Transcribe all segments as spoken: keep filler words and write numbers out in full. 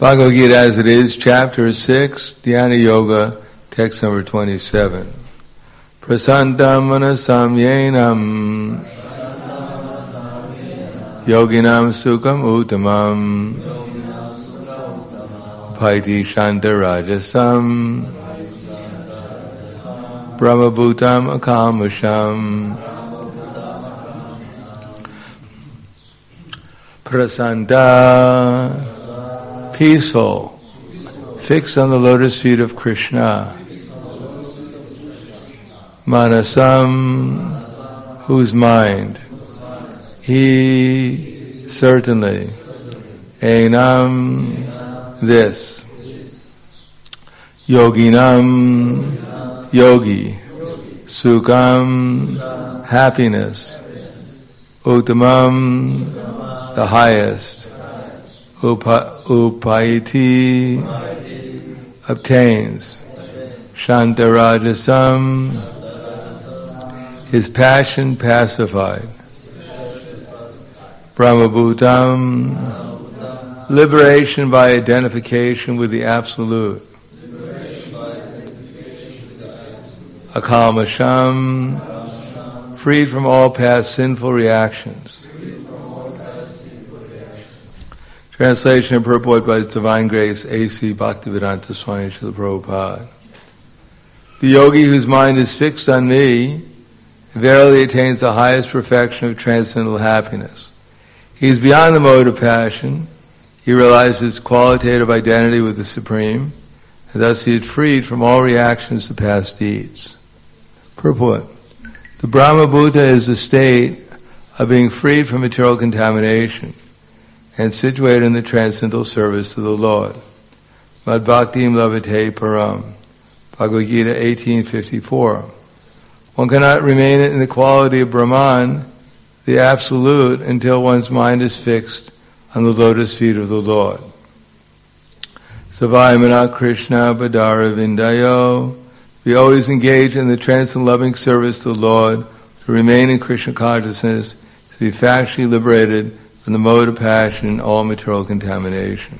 Bhagavad Gita as it is, chapter six, Dhyana Yoga, text number twenty-seven. Prasantam manasam yenam yoginam sukham uttamam paiti shantarajasam brahmabhutam akamasham. Prasanta, peaceful, fixed on the lotus feet of Krishna. Manasam, whose mind. He, certainly. Enam, this. Yoginam, yogi. Sukham, happiness. Uttamam, the highest. Upa, upayati, obtains. Shantarajasam, his passion pacified. Brahmabhutam, liberation by identification with the Absolute. Akalmasham, freed from all past sinful reactions. Translation and purport by His Divine Grace A C Bhaktivedanta Swami Srila Prabhupada. The yogi whose mind is fixed on me verily attains the highest perfection of transcendental happiness. He is beyond the mode of passion. He realizes qualitative identity with the Supreme, and thus he is freed from all reactions to past deeds. Purport. The Brahmabhuta is the state of being freed from material contamination and situated in the transcendental service to the Lord. Mad bhaktim lavate param. Bhagavad Gita eighteen fifty-four. One cannot remain in the quality of Brahman, the Absolute, until one's mind is fixed on the lotus feet of the Lord. Savaimana Krishna Badara Vindayo. We always engage in the transcendent loving service to the Lord, to remain in Krishna consciousness, to be factually liberated from the mode of passion and all material contamination.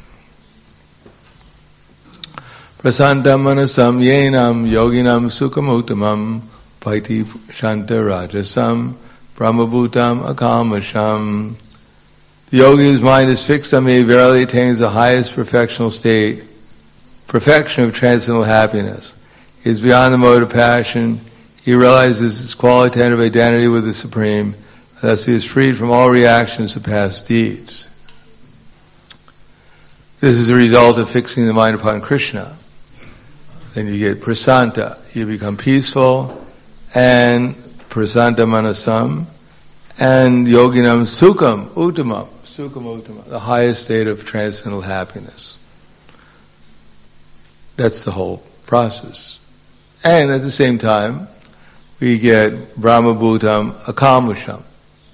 Prasantam manasam yenam yoginam sukhamuttamam paiti shantarajasam brahmabhutam akamasham. The yogi whose mind is fixed on me verily attains the highest perfectional state, perfection of transcendental happiness. He is beyond the mode of passion. He realizes his qualitative identity with the Supreme. Thus he is freed from all reactions to past deeds. This is the result of fixing the mind upon Krishna. Then you get prasanta, you become peaceful, and prasanta manasam, and yoginam sukham uttamam, sukham uttamam, the highest state of transcendental happiness. That's the whole process. And at the same time, we get brahmabhutam akamasham.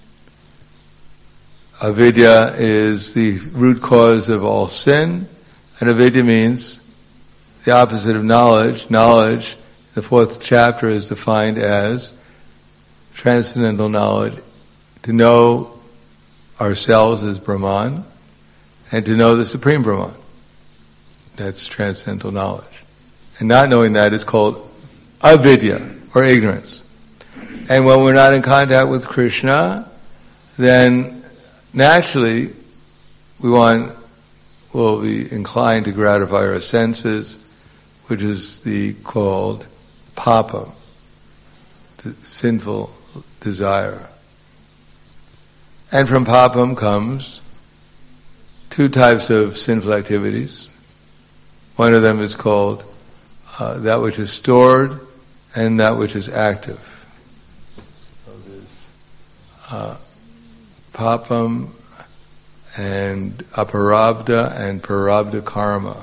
Avidya is the root cause of all sin, and avidya means the opposite of knowledge. Knowledge, the fourth chapter, is defined as transcendental knowledge, to know ourselves as Brahman, and to know the Supreme Brahman. That's transcendental knowledge. And not knowing that is called avidya, or ignorance. And when we're not in contact with Krishna, then naturally, we want, will be inclined to gratify our senses, which is the called papa, the sinful desire. And from papam comes two types of sinful activities. One of them is called uh, that which is stored and that which is active. So there's uh, papam and aparabdha and parabdha karma.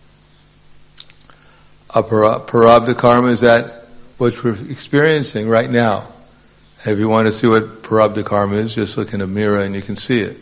Apara, parabdha karma is that what we're experiencing right now. And if you want to see what parabdha karma is, just look in a mirror and you can see it.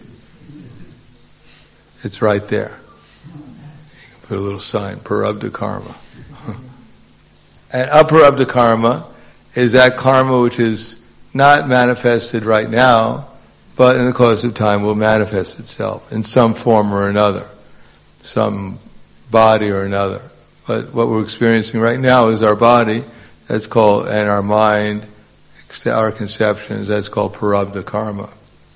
It's right there. You can put a little sign, parabdha karma. And aparabdha karma is that karma which is not manifested right now, but in the course of time will manifest itself in some form or another. some body or another. But what we're experiencing right now is our body, that's called, and our mind, our conceptions, that's called prarabdha karma.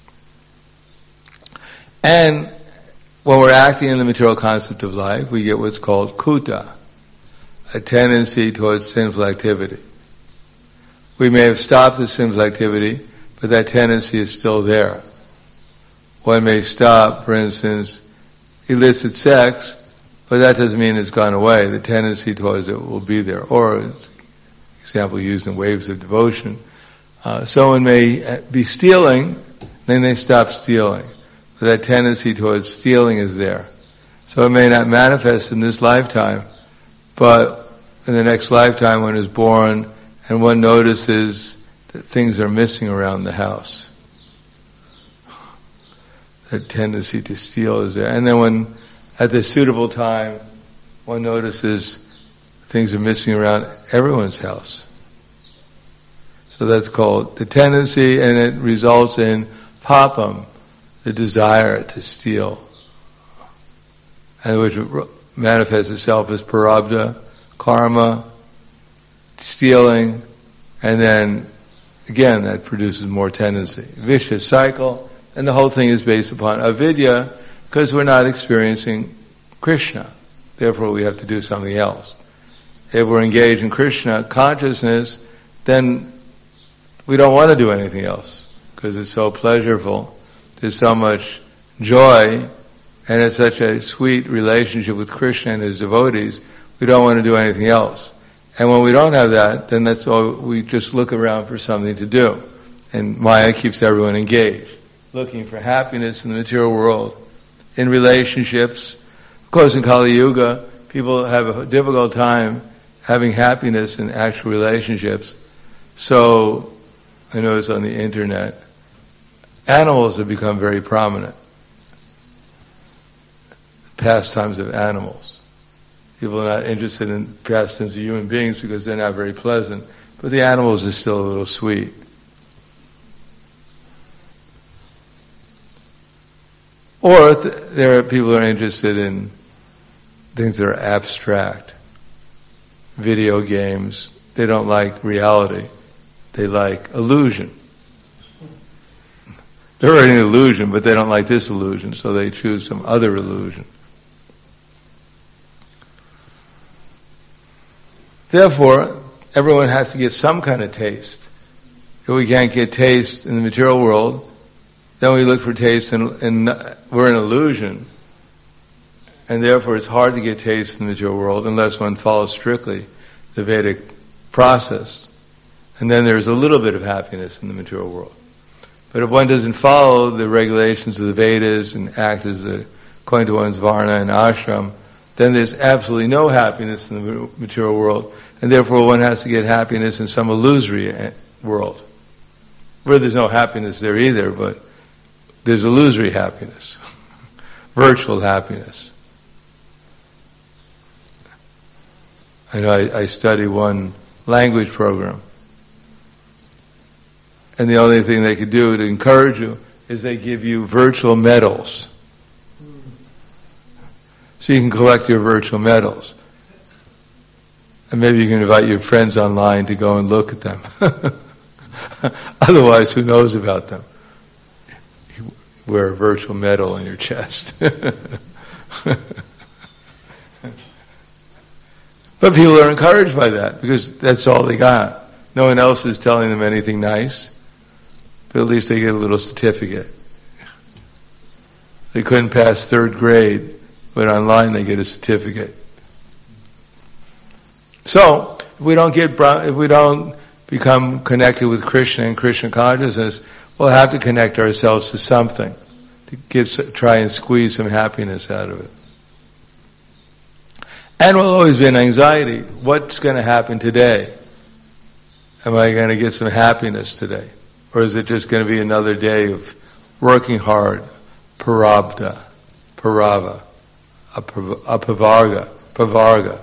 And when we're acting in the material concept of life, we get what's called kuta, a tendency towards sinful activity. We may have stopped the sinful activity, but that tendency is still there. One may stop, for instance, illicit sex, but that doesn't mean it's gone away. The tendency towards it will be there. Or, example used in Waves of Devotion, uh, someone may be stealing, then they stop stealing. But that tendency towards stealing is there. So it may not manifest in this lifetime, but in the next lifetime one is born and one notices that things are missing around the house. That tendency to steal is there. And then when, at the suitable time, one notices things are missing around everyone's house. So that's called the tendency, and it results in papam, the desire to steal, and which manifests itself as prarabdha, karma, stealing, and then again that produces more tendency. Vicious cycle, and the whole thing is based upon avidya, because we're not experiencing Krishna. Therefore we have to do something else. If we're engaged in Krishna consciousness, then we don't want to do anything else, because it's so pleasurable. There's so much joy, and it's such a sweet relationship with Krishna and his devotees, we don't want to do anything else. And when we don't have that, then that's all, we just look around for something to do. And Maya keeps everyone engaged, looking for happiness in the material world, in relationships. Of course, in Kali Yuga, people have a difficult time having happiness in actual relationships. So, I notice on the internet, animals have become very prominent. Pastimes of animals. People are not interested in pastimes of human beings because they're not very pleasant, but the animals are still a little sweet. Or th- there are people who are interested in things that are abstract. Video games. They don't like reality. They like illusion. They're already an illusion, but they don't like this illusion, so they choose some other illusion. Therefore, everyone has to get some kind of taste. If we can't get taste in the material world, then we look for taste in, in we're an illusion. And therefore it's hard to get taste in the material world unless one follows strictly the Vedic process. And then there's a little bit of happiness in the material world. But if one doesn't follow the regulations of the Vedas and act as a, according to one's varna and ashram, then there's absolutely no happiness in the material world, and therefore one has to get happiness in some illusory world. Where there's no happiness there either, but there's illusory happiness, virtual happiness. I know I, I study one language program, and the only thing they could do to encourage you is they give you virtual medals. So you can collect your virtual medals. And maybe you can invite your friends online to go and look at them. Otherwise, who knows about them? You wear a virtual medal on your chest. But people are encouraged by that, because that's all they got. No one else is telling them anything nice, but at least they get a little certificate. They couldn't pass third grade, but online they get a certificate. So, if we don't get, if we don't become connected with Krishna and Krishna consciousness, we'll have to connect ourselves to something to get, try and squeeze some happiness out of it. And we'll always be in anxiety. What's going to happen today? Am I going to get some happiness today? Or is it just going to be another day of working hard, prarabdha, parava, apavarga, pavarga,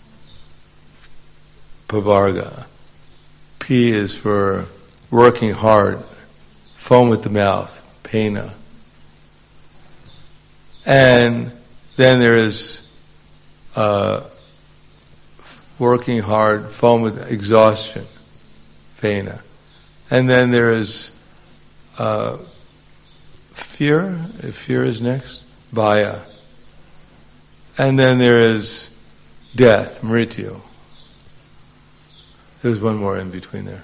pavarga. P is for working hard, foam at the mouth, pena. And Then there is uh, working hard, foam with exhaustion, pena. And then there is uh, fear, if fear is next, bhaya. And then there is death, mrityu. There's one more in between there.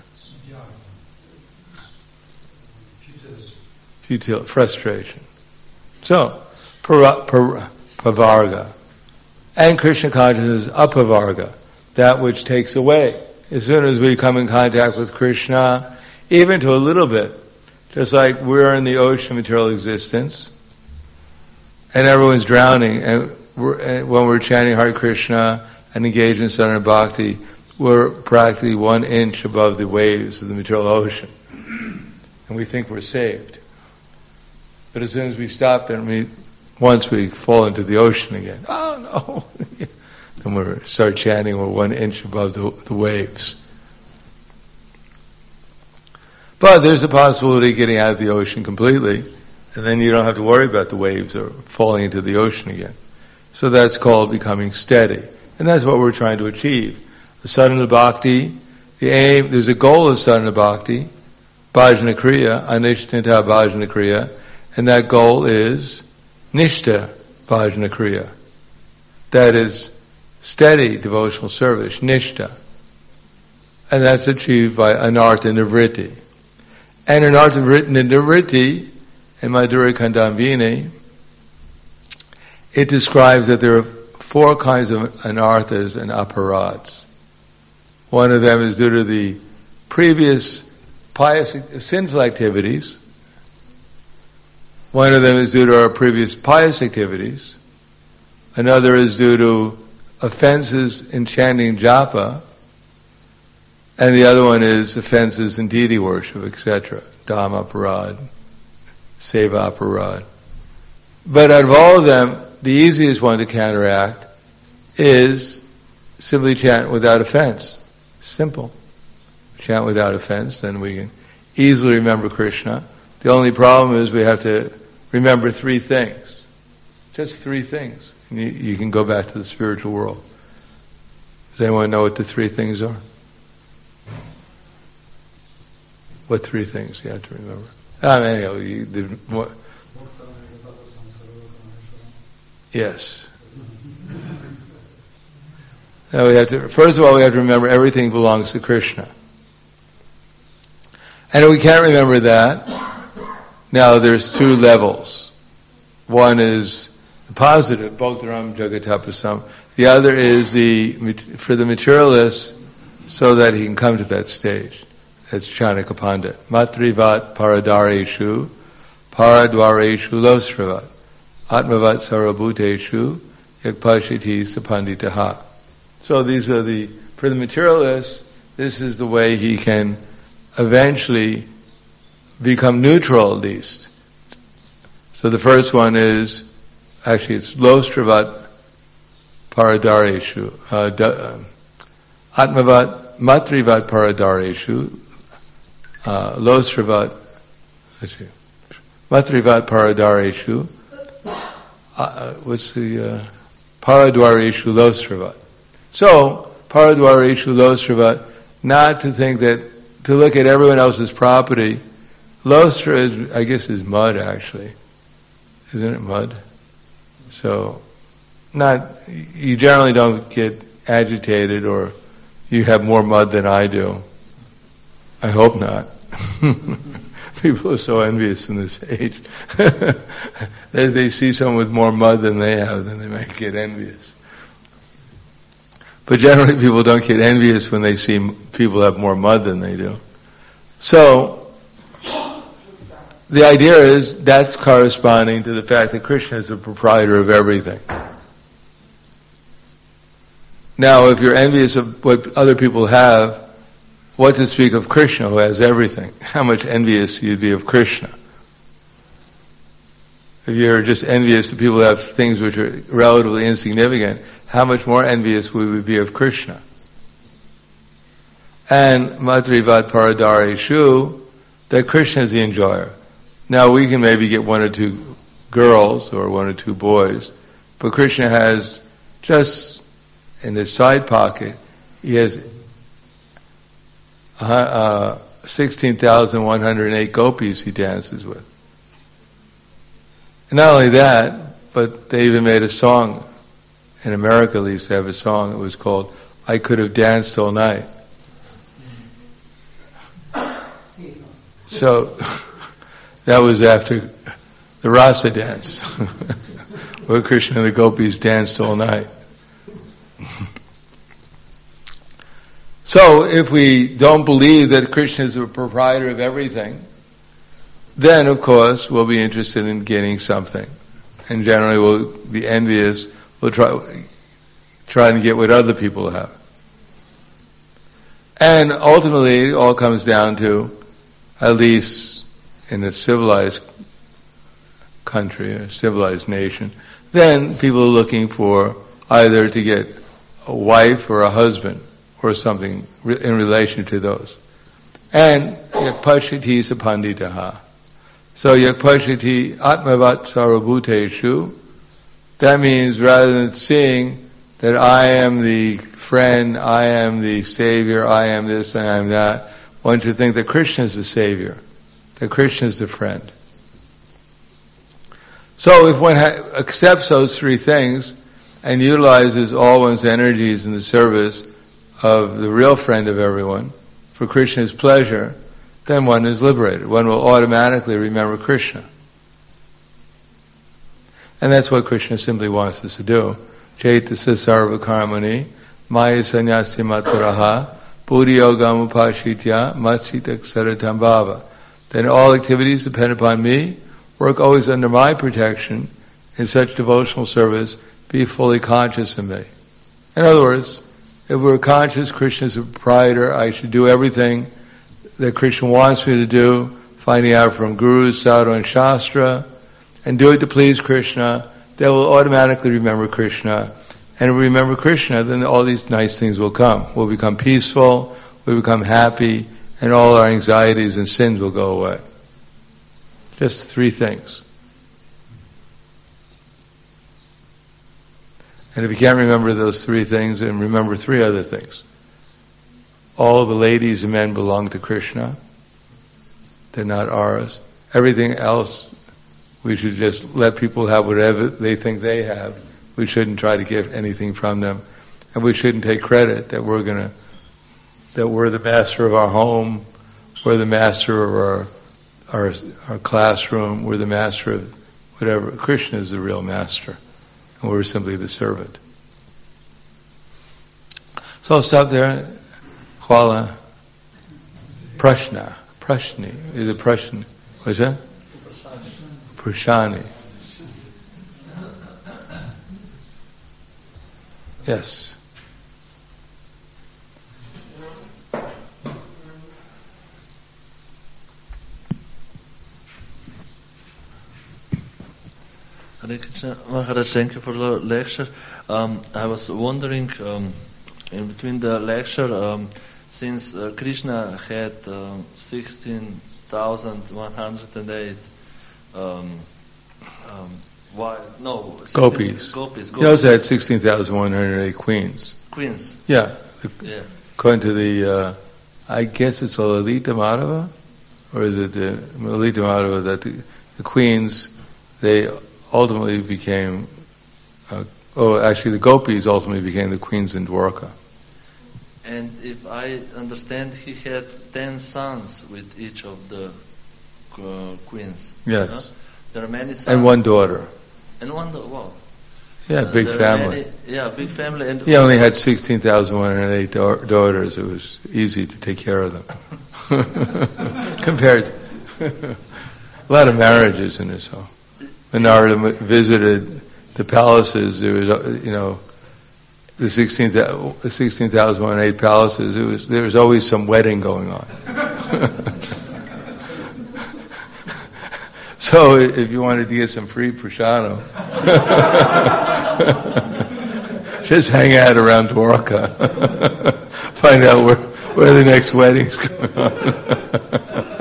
Futility, frustration. So, para, para, pavarga. And Krishna consciousness is apavarga, that which takes away. As soon as we come in contact with Krishna, even to a little bit, just like we're in the ocean of material existence, and everyone's drowning, and, we're, and when we're chanting Hare Krishna and engaged in sadhana bhakti, we're practically one inch above the waves of the material ocean. And we think we're saved. But as soon as we stop there, we, once we fall into the ocean again, oh no! And we start chanting, we're one inch above the, the waves. But there's a possibility of getting out of the ocean completely, and then you don't have to worry about the waves or falling into the ocean again. So that's called becoming steady. And that's what we're trying to achieve. The sadhana bhakti, the aim, there's a goal of sadhana bhakti, bhajana kriya, anishtita bhajana kriya, and that goal is nishta bhajana kriya. That is steady devotional service, nishta. And that's achieved by anartha nivritti. And anartha nivritti, in Madhurya Kandambini, it describes that there are four kinds of anarthas and aparads. One of them is due to the previous pious, sinful activities. One of them is due to our previous pious activities. Another is due to offenses in chanting japa. And the other one is offenses in deity worship, et cetera. Dhamma aparad, seva aparad. But out of all of them, the easiest one to counteract is simply chant without offense. Simple. Chant without offense, then we can easily remember Krishna. The only problem is we have to remember three things. Just three things. You, you can go back to the spiritual world. Does anyone know what the three things are? What three things you have to remember? I mean, anyhow, you, the, what? Yes. Now we have to, first of all, we have to remember everything belongs to Krishna. And if we can't remember that, now there's two levels. One is the positive, Bhaktaram Jagatapasam. The other is the, for the materialist, so that he can come to that stage. That's Chanaka Pandit. Matrivat paradareshu, paradwareshu losravat, atmavat sarabhuteshu, yakpashiti sapanditaha. So these are the, for the materialist, this is the way he can eventually become neutral at least. So the first one is, actually it's lostravat paradareshu, uh, da, atmavat matrivat paradareshu, uh, lostravat, matrivat paradareshu, uh, what's the, uh, paradwareshu lostravat. So, paradwareshu losravat, not to think that, to look at everyone else's property. Lostra is, I guess, is mud actually. Isn't it mud? So, not, you generally don't get agitated or you have more mud than I do. I hope not. People are so envious in this age. They, they see someone with more mud than they have, then they might get envious. But generally people don't get envious when they see people have more mud than they do. So, the idea is that's corresponding to the fact that Krishna is the proprietor of everything. Now, if you're envious of what other people have, what to speak of Krishna who has everything? How much envious you'd be of Krishna. If you're just envious that people have things which are relatively insignificant, how much more envious would we be of Krishna? And Matrivat Paradareshu, that Krishna is the enjoyer. Now we can maybe get one or two girls or one or two boys But Krishna has, just in his side pocket, he has uh, uh, sixteen thousand one hundred eight gopis he dances with. And not only that, but they even made a song. In America, they used to have a song. It was called "I Could Have Danced All Night." So that was after the Rasa dance, where Krishna and the gopis danced all night. So if we don't believe that Krishna is the proprietor of everything, then of course we'll be interested in getting something. And generally we'll be envious, we'll try, try to get what other people have. And ultimately it all comes down to, at least in a civilized country, a civilized nation, then people are looking for either to get a wife or a husband or something in relation to those. And yakpashiti sapanditaha. So yakpashiti atmavat sarvabhuteshu. That means rather than seeing that I am the friend, I am the savior, I am this and I am that, one should think that Krishna is the savior, that Krishna is the friend. So if one ha- accepts those three things and utilizes all one's energies in the service of the real friend of everyone, for Krishna's pleasure, then one is liberated. One will automatically remember Krishna. And that's what Krishna simply wants us to do. Chaitasa sarva karmani, maya sanyasya mataraha, buddhi yogam upashitya, matsita ksaratam bhava. Then all activities depend upon me, work always under my protection, in such devotional service, be fully conscious of me. In other words, if we're conscious Krishna is the proprietor, I should do everything that Krishna wants me to do, finding out from Guru, Sadhu and Shastra, and do it to please Krishna, they will automatically remember Krishna. And if we remember Krishna, then all these nice things will come. We'll become peaceful, we'll become happy, and all our anxieties and sins will go away. Just three things. And if you can't remember those three things, then remember three other things. All the ladies and men belong to Krishna. They're not ours. Everything else, we should just let people have whatever they think they have. We shouldn't try to get anything from them. And we shouldn't take credit that we're gonna, that we're the master of our home, we're the master of our, our, our classroom, we're the master of whatever. Krishna is the real master. And we're simply the servant. So I'll stop there. Hvala. Prashna. Prashni. Is it Prashni? What's that? Prashani. Yes. Hare Krishna, Maharaj, thank you for the lecture. Um, I was wondering, um, in between the lecture, um, since uh, Krishna had um, sixteen thousand one hundred eight um, um, why, no, gopis. Gopis. He also had sixteen thousand one hundred eight queens. Queens. Yeah. Yeah. According to the, uh, I guess it's Lalita Madhava, or is it the Lalita Madhava, that the, the queens, they ultimately became, uh, oh, actually the gopis ultimately became the queens in Dwarka. And if I understand, he had ten sons with each of the uh, queens. Yes. Huh? There are many sons. And one daughter. And one daughter, wow. Yeah, Uh, big there are family. many- yeah, big family. And He only had sixteen thousand one hundred eight da- daughters. It was easy to take care of them. Compared a lot of marriages in this home. When Narada visited the palaces, there was, uh, you know, the sixteen the sixteen thousand one hundred eight palaces. It was there was always some wedding going on. So if you wanted to get some free prashadam, just hang out around Dwarka, find out where where the next wedding's going on.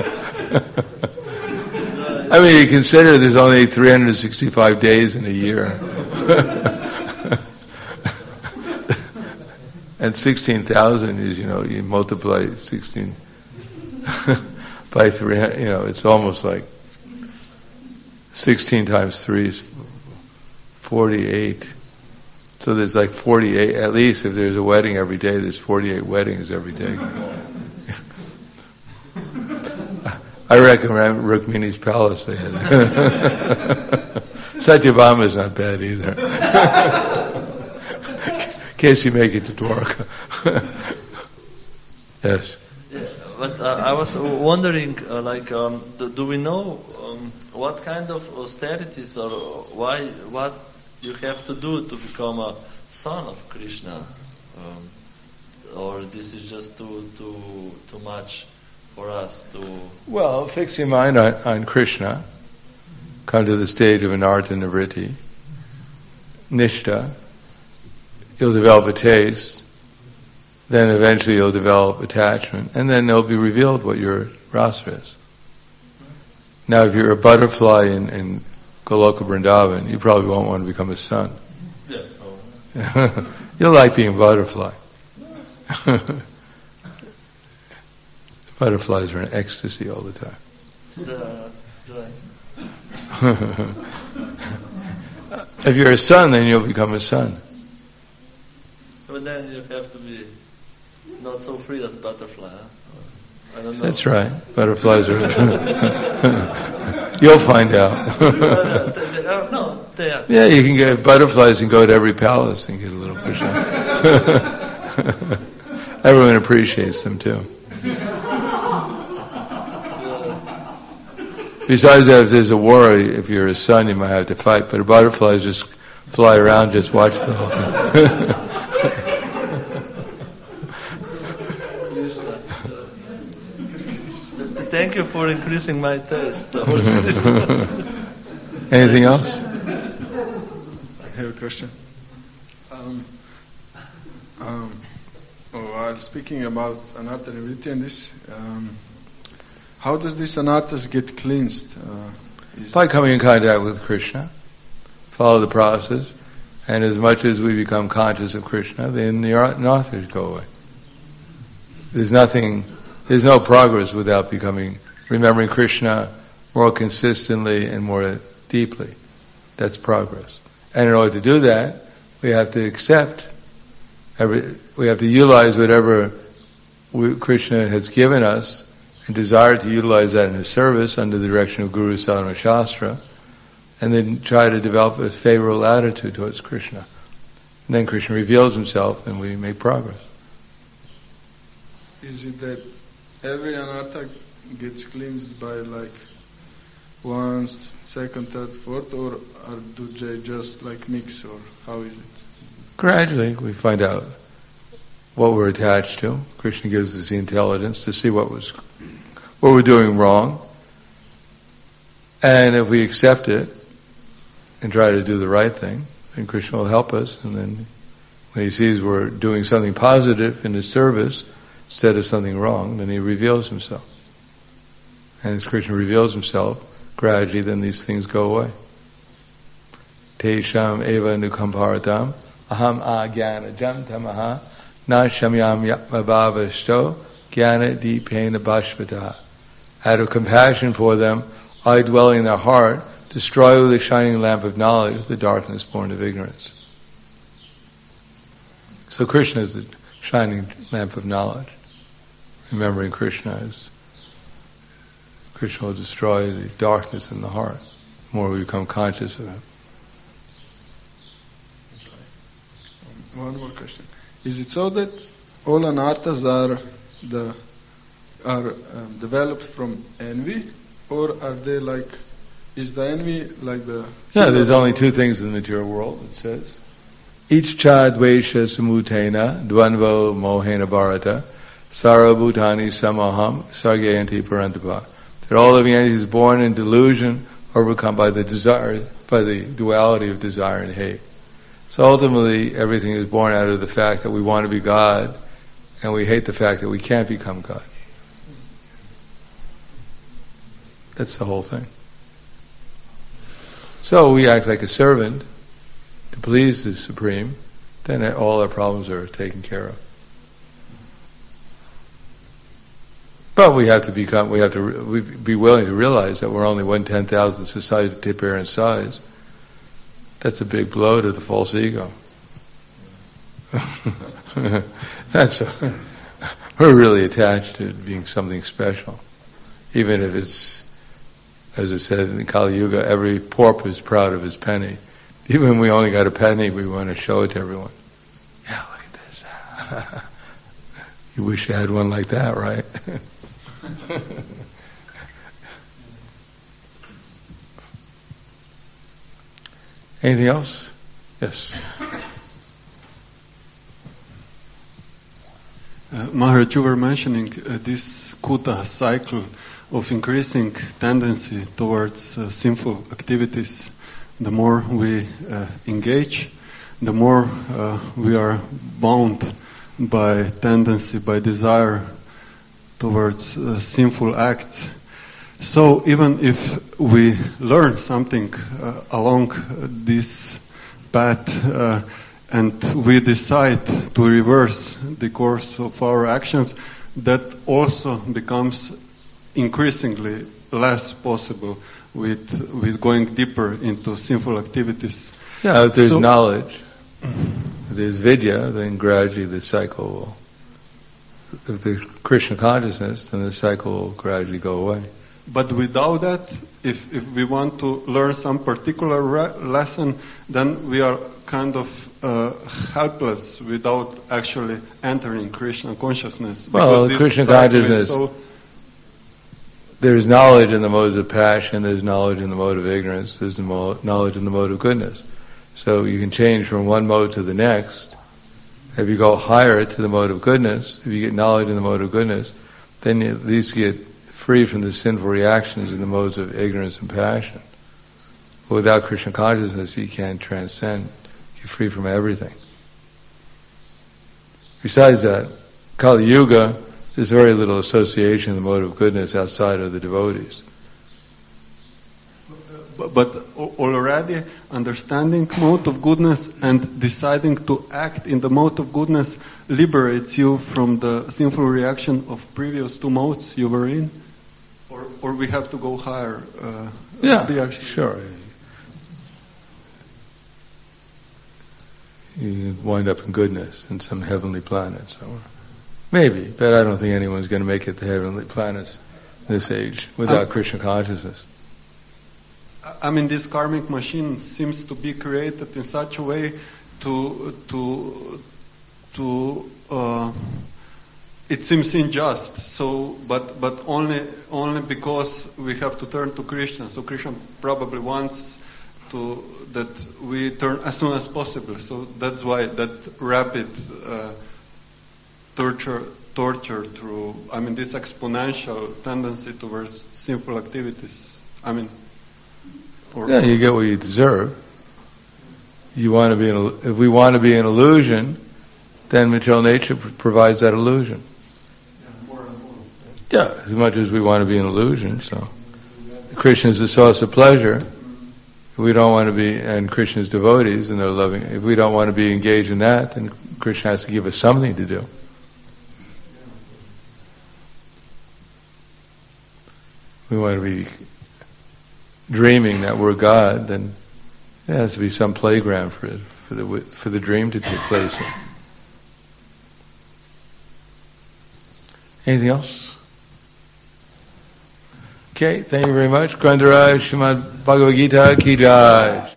I mean, you consider there's only three hundred sixty-five days in a year. And sixteen thousand is, you know, you multiply sixteen by three, you know, it's almost like sixteen times three is forty-eight. So there's like forty-eight, at least if there's a wedding every day, there's forty-eight weddings every day. I recommend Rukmini's palace they had. Satyabhama is not bad either. In case you make it to Dwarka. Yes. Yeah, but uh, I was wondering, uh, like, um, do, do we know um, what kind of austerities or why, what you have to do to become a son of Krishna, um, or this is just too too too much for us to? Well, fix your mind on, on Krishna. Come to the stage of anartha nivritti, nishta. You'll develop a taste. Then eventually you'll develop attachment, and then it'll be revealed what your rasa is. Now, if you're a butterfly in, in Goloka Vrindavan, you probably won't want to become a son. Yeah. Oh. You'll like being a butterfly. Butterflies are in ecstasy all the time. The, the If you're a son, then you'll become a son. But then you have to be not so free as a butterfly. Huh? I don't know. That's right. Butterflies are. You'll find out. uh, they, they, uh, no, they are. Yeah, you can get butterflies and go to every palace and get a little push up. Everyone appreciates them too. Besides that, if there's a war, if you're a son, you might have to fight. But a butterflies just fly around, just watch the whole thing. Thank you for increasing my taste. Anything else? I have a question. Um, um, oh, while speaking about anartha nivritti and this, um, how does this anarthas get cleansed? Uh, By coming in contact with Krishna. Follow the process. And as much as we become conscious of Krishna, then the anarthas go away. There's nothing, there's no progress without becoming, remembering Krishna more consistently and more deeply. That's progress. And in order to do that, we have to accept, every, we have to utilize whatever we, Krishna has given us and desire to utilize that in His service under the direction of Guru, Sadhana, Shastra, and then try to develop a favorable attitude towards Krishna. And then Krishna reveals Himself and we make progress. Is it that every anartha gets cleansed by like one, second, third, fourth, or, or do they just like mix, or how is it? Gradually we find out what we're attached to. Krishna gives us the intelligence to see what was, what we're doing wrong. And if we accept it and try to do the right thing, then Krishna will help us. And then when He sees we're doing something positive in His service instead of something wrong, then He reveals Himself. And as Krishna reveals Himself, gradually then these things go away. Tesham eva nukamparatam aham agyana jam tamaha na shamyam yatmabhavashto gyana deepena bhashvata. Out of compassion for them, I dwelling in their heart, destroy with the shining lamp of knowledge the darkness born of ignorance. So Krishna is the shining lamp of knowledge. Remembering Krishna is, Krishna will destroy the darkness in the heart, the more we become conscious of it. One more question. Is it so that all anarthas are the are um, developed from envy, or are they like, is the envy like the... Yeah, there's only two things in the material world, it says. Ichcha dvesha samutena dvanvo mohena bharata sarabhutani samaham sargayanti parantapa. That all living entities born in delusion, overcome by the desire, by the duality of desire and hate. So ultimately, everything is born out of the fact that we want to be God, and we hate the fact that we can't become God. That's the whole thing. So we act like a servant to please the Supreme, then all our problems are taken care of. But we have to become, we have to re- be willing to realize that we're only one ten thousandth the size of Tip Air in size. That's a big blow to the false ego. That's a, we're really attached to being something special, even if it's, as it says in the Kali Yuga, every pauper is proud of his penny. Even when we only got a penny, we want to show it to everyone. Yeah, look at this. You wish you had one like that, right? Anything else? Yes. Uh, Maharaj, you were mentioning uh, this Kuta cycle of increasing tendency towards uh, sinful activities. The more we uh, engage, the more uh, we are bound by tendency, by desire towards uh, sinful acts. So even if we learn something uh, along this path uh, and we decide to reverse the course of our actions, that also becomes increasingly less possible with with going deeper into sinful activities. Yeah, if there's So- knowledge, if there's vidya, then gradually the cycle will, if there's Krishna consciousness, then the cycle will gradually go away. But without that, if, if we want to learn some particular re- lesson, then we are kind of uh, helpless without actually entering Krishna consciousness. Well, Because this Krishna cycle is consciousness- so- There's knowledge in the modes of passion, there's knowledge in the mode of ignorance, there's the mo- knowledge in the mode of goodness. So you can change from one mode to the next. If you go higher to the mode of goodness, if you get knowledge in the mode of goodness, then you at least get free from the sinful reactions in the modes of ignorance and passion. But without Krishna consciousness, you can't transcend. You're free from everything. Besides that, Kali Yuga, there's very little association in the mode of goodness outside of the devotees. But, but al- already understanding mode of goodness and deciding to act in the mode of goodness liberates you from the sinful reaction of previous two modes you were in? Or, or we have to go higher? Uh, Yeah, reaction? sure. You wind up in goodness in some heavenly planet somewhere. Maybe, but I don't think anyone's going to make it to heavenly planets this age without Um, Krishna consciousness. I mean, this karmic machine seems to be created in such a way to to to. Uh, it seems unjust. So, but but only only because we have to turn to Krishna. So Krishna probably wants to that we turn as soon as possible. So that's why that rapid uh, torture torture through. I mean, this exponential tendency towards sinful activities. I mean. Or Yeah, you get what you deserve. You want to be an, if we want to be an illusion, then material nature p- provides that illusion. Yeah, as much as we want to be an illusion. So, Krishna is the source of pleasure. If we don't want to be, and Krishna's devotees, and they're loving. If we don't want to be engaged in that, then Krishna has to give us something to do. We want to be dreaming that we're God, then there has to be some playground for it, for the for the dream to take place in. Anything else? Okay, thank you very much. Grandaraj Srimad Bhagavad Gita Ki Jai.